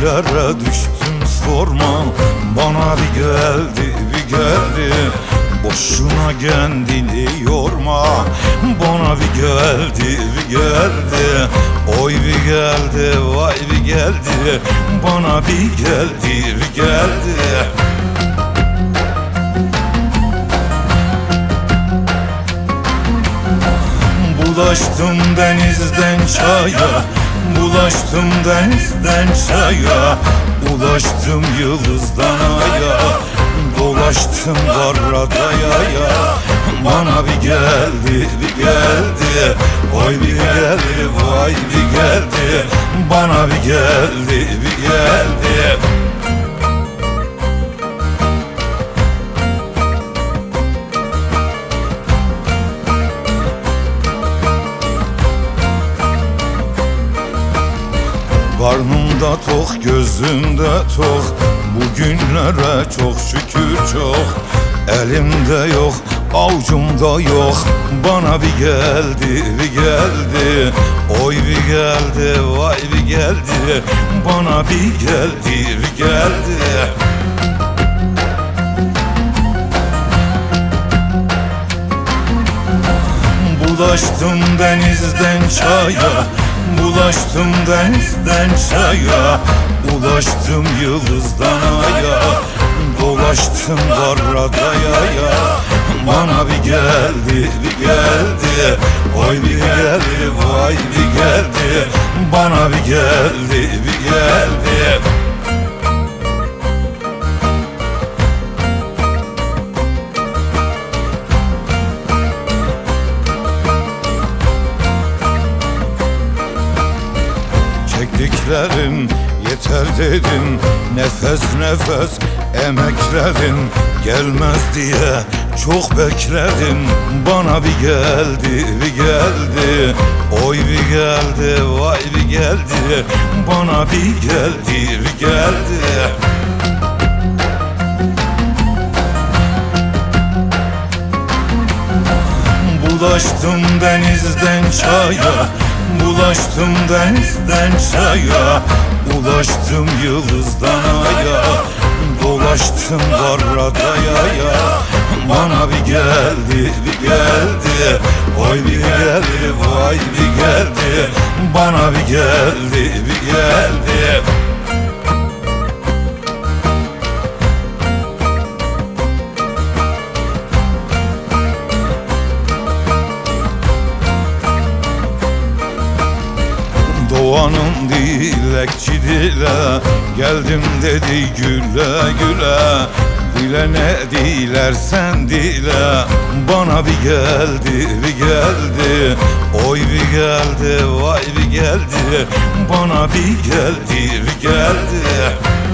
dillere düştüm sorma. Bana bir geldi bir geldi, boşuna kendini yorma. Bana bir geldi bir geldi, oy bir geldi vay bir geldi. Bana bir geldi bir geldi. Bulaştım denizden çaya, bulaştım denizden çaya, ulaştım yıldızdan aya, dolaştım karada yaya. Bana bir geldi bir geldi, oy bir geldi vay bir geldi. Bana bir geldi bir geldi. Karnımda tok, gözümde tok, bugünlere çok şükür çok. Elimde yok, avucumda yok, bana bir geldi bir geldi. Oy bir geldi vay bir geldi. Bana bir geldi bir geldi. Bulaştım denizden çaya, bulaştım denizden çaya, ulaştım yıldızdan aya, dolaştım karada yaya. Bana bir geldi bir geldi, oy bir geldi vay bir geldi. Bana bir geldi bir geldi. Çektiklerim yeter dedim, nefes nefes emekledim. Gelmez diye çok bekledim, bana bir geldi bir geldi. Oy bir geldi vay bir geldi. Bana bir geldi bir geldi. Bulaştım denizden çaya, bulaştım denizden çaya, ulaştım yıldızdan aya, dolaştım karada yaya. Bana bir geldi bir geldi, oy bir geldi vay bir geldi. Bana bir geldi bir geldi. Doğanın dilekçi dile, geldim dedi güle güle. Dile ne dilersen dile, bana bir geldi bir geldi. Oy bir geldi vay bir geldi. Bana bir geldi bir geldi.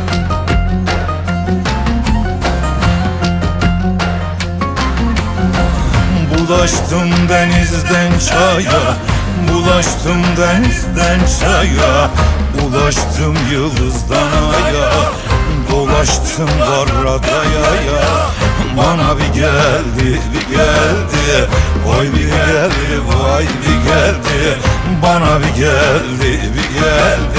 Bulaştım denizden çaya, bulaştım denizden çaya, ulaştım yıldızdan aya, dolaştım karada yaya. Bana bir geldi bir geldi, oy bir geldi vay bir geldi. Bana bir geldi bir geldi.